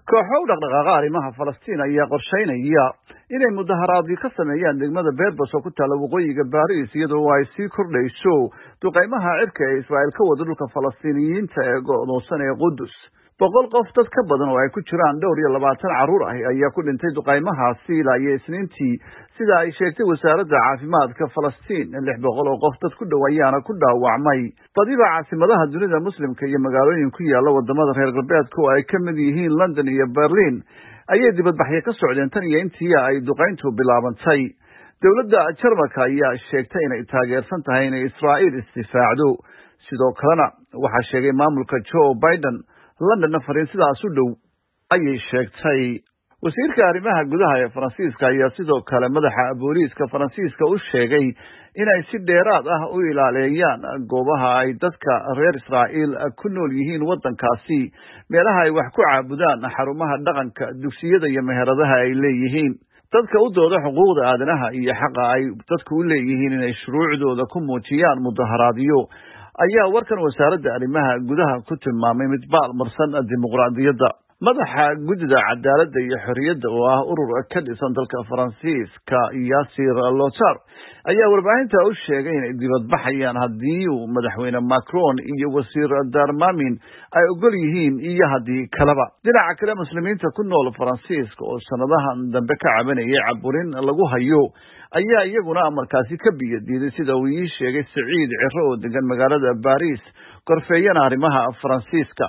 kooxo u dhaqdhaqaaqa arrimaha Falastiin ayaa qorsheynaya inay mudaharaadyo ka sameeyaan degmada Berbers oo ku taala waqooyiga Paris iyadoo ay sii kordhayso duqeymaha cirka ee Israa'iil ka wada dhulka Falastiiniyiinta ee go'doonsan ee Qudus. 100 qof dad ka badan oo ay ku jiraan dhowr iyo 20 carruur ah ayaa ku dhintay duqeymahaasi ilaa Isniintii sida ay sheegtay wasaaradda caafimaadka Falastiin. 600 oo qof dad ku dhow ayaana ku dhaawacmay badiba caasimadaha dunida muslimka iyo magaalooyin ku yaala wadamada reer galbeedka oo ay ka mid yihiin London iyo Berlin ayay dibadbaxyo ka socdeen tan iyo intii ay duqeyntu bilaabantay. Dowladda Jarmalka ayaa sheegtay inay taageersan tahay in Israa'iil istifaacdo. Sidoo kalena waxa sheegay maamulka Joe Biden London fariin sidaas u dhow ayay sheegtay. wasiirka arrimaha gudaha ee Faransiiska ayaa sidoo kale madaxa booliiska Faransiiska u sheegay inay si dheeraad ah u ilaaliyaan goobaha ay dadka reer Israa'iil ku nool yihiin wadankaasi, meelaha ay wax ku caabudaan, xarumaha dhaqanka, dugsiyada iyo meheradaha ay leeyihiin. dadka u dooda xuquuqda aadanaha iyo xaqa ay dadku u leeyihiin inay shuruucdooda ku muujiyaan mudaharaadyo ayaa warkan wasaaradda arrimaha gudaha ku tilmaamay mid baalmarsan dimuqraadiyadda. madaxa guddida cadaaladda iyo xorriyadda oo ah urur ka dhisan dalka Faransiiska Yassir Lothar ayaa warbaahinta u sheegay inay dibadbaxayaan haddii uu madaxweyne Macron iyo wasiir Darmanin ay ogol yihiin iyo haddii kaleba. dhinaca kale muslimiinta ku nool Faransiiska oo sanadahan dambe ka cabanayay caburin lagu hayo ayaa iyaguna markaasi ka biyadiiday sida uu ii sheegay Saciid Ciro oo degan magaalada Paris korfeeyana arrimaha Faransiiska.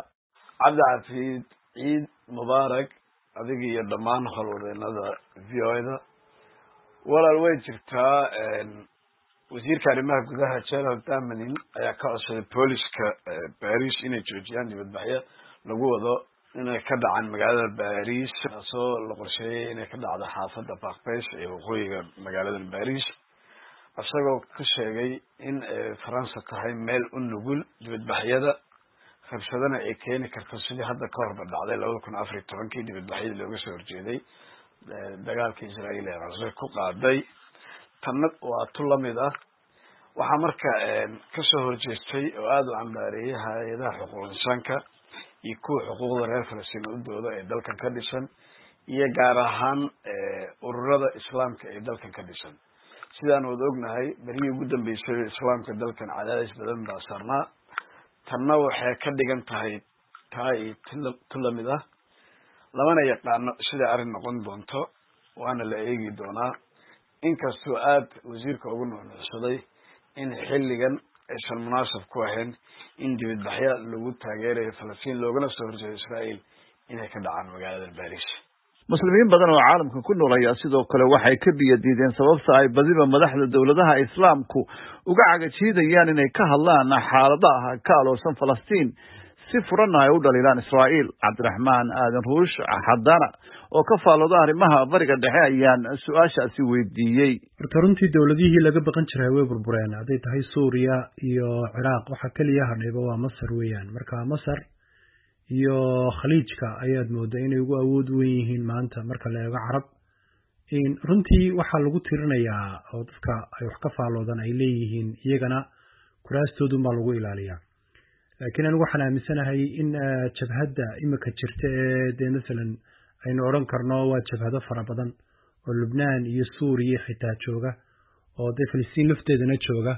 Cabdi Ciid Mubaarak adiga iyo dhammaan howlwadeenada VOA-da walaal way jirtaa wasiirka arrimaha gudaha Gerald Darmanin ayaa ka codsaday booliska Paris inay joojiyaan dibadbaxyo lagu wado inay ka dhacaan magaalada Paris taasoo la qorsheeyay inay ka dhacdo xaafadda Barbès ee waqooyiga magaalada Paris isagoo ku sheegay in Faransa tahay meel u nugul dibadbaxyada rabshadana ay keeni karto sidii hadda ka hor dhacday 2014 dibadbaxyada looga soo horjeeday dagaalka Israa'iil ee Gaza ku qaaday tanna waa tulamid ah waxa marka ka soo horjeestay oo aad u cambaareeyay hay'adaha xuquuqda insaanka iyo kuwa xuquuqda reer Falastiin u dooda ee dalkan ka dhisan iyo gaar ahaan ururada islaamka ee dalkan ka dhisan. sidaan wada ognahay barigii ugu dambeysay islaamka dalkan cadaadis badan baa saarnaa tanna waxay ka dhigan tahay tulamid ah lamana yaqaano sida arrin noqon doonto waana la eegi doonaa inkastoo aad wasiirka ugu nuuxnuuxsaday in xilligan aysan munaasab ku ahayn in dibadbaxyo lagu taageerayo Falastiin loogana soo horjeedo Israa'iil inay ka dhacaan magaalada Paris. muslimiin badan oo caalamka ku nool ayaa sidoo kale waxay ka biyadiideen sababta ay badiba madaxda dowladaha islaamku uga cagajiidayaan inay ka hadlaan xaaladaha ka aloosan Falastiin si furan ay u dhaliilaan Israa'iil. Cabdiraxmaan Aadan Ruush Xadana oo ka faalooda arrimaha bariga dhexe ayaan su'aashaasi weydiiyey. runtii dowladihii laga baqan jiray way burbureen haday tahay Suuriya iyo Ciraaq waxa kaliya hadhayba waa Masar weeyaan. marka Masar iyo khaliijka ayaad moodaa inay ugu awood weyn yihiin maanta marka la eego carab runtii waxa lagu tirinayaa oo dadka ay wax ka faaloodan ay leeyihiin iyagana kuraastoodu ma lagu ilaaliyaa laakiin anigu waxaan aaminsanahay in jabhadda imika jirta ee midalan aynu oran karno waa jabhado fara badan oo Lubnaan iyo Suuriya xitaa jooga oo Falastiin lafteedana jooga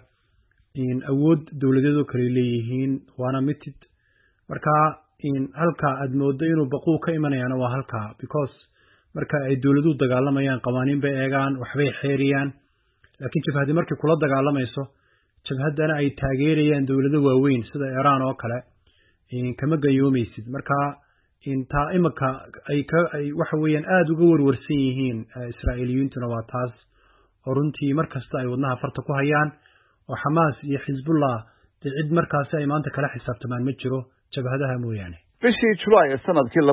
awood dawladeedu kale leeyihiin waana mitid marka halka aad moodo inuu baquu ka imanayaan waa halka because marka ay dawladuhu dagaalamayaan qawaaniin bay eegaan waxbay xeeriyaan laakiin jabhadi markay kula dagaalamayso jabhadana ay taageerayaan dawlado waaweyn sida Iran oo kale kama gayoomaysid marka inta imaka ay waxa weeyaan aad uga warwarsan yihiin Israa'iiliyiintuna waa taas oo runtii markasta ay wadnaha farta ku hayaan oo Hamas iyo Hezbollah cid markaas ay maanta kala xisaabtamaan ma jiro jabhadaha mooyaane. bishii July sanadkii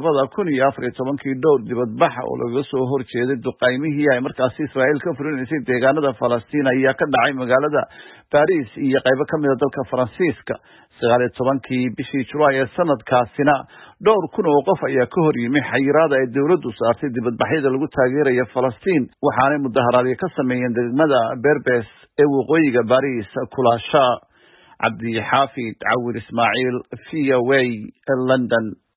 2014 dhowr dibadbax oo laga soo horjeeday duqeymihii ay markaas Israa'iil ka furinaysay deegaanada Falastiin ayaa ka dhacay magaalada Paris iyo qaybo ka mid ah dalka Faransiiska. 19 bishii July sanadkaasina dhowr kun oo qof ayaa ka hor yimid xayiraad ay dawladdu saartay dibadbaxyada lagu taageerayo Falastiin waxaana mudaharaadyo ka sameeyeen degmada Berbers ee waqooyiga Paris kulaasha. عبد الحافظ عوّر إسماعيل VOA London.